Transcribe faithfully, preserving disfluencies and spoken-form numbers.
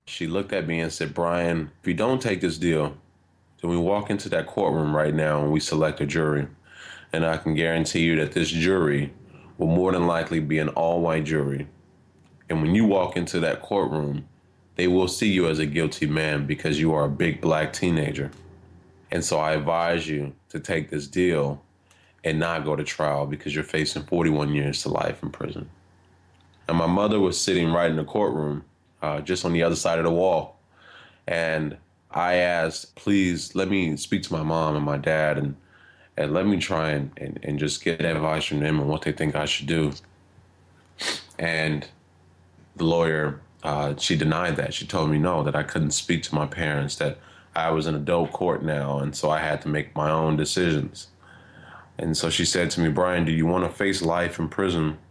She looked at me and said, Brian, if you don't take this deal, then we walk into that courtroom right now and we select a jury. And I can guarantee you that this jury will more than likely be an all white jury. And when you walk into that courtroom, they will see you as a guilty man because you are a big black teenager. And so I advise you to take this deal and not go to trial because you're facing forty-one years to life in prison. And my mother was sitting right in the courtroom, uh, just on the other side of the wall. And I asked, please let me speak to my mom and my dad and, and let me try and, and, and just get advice from them on what they think I should do. And the lawyer, uh, she denied that. She told me no, that I couldn't speak to my parents, that I was in adult court now, and so I had to make my own decisions. And so she said to me, Brian, do you want to face life in prison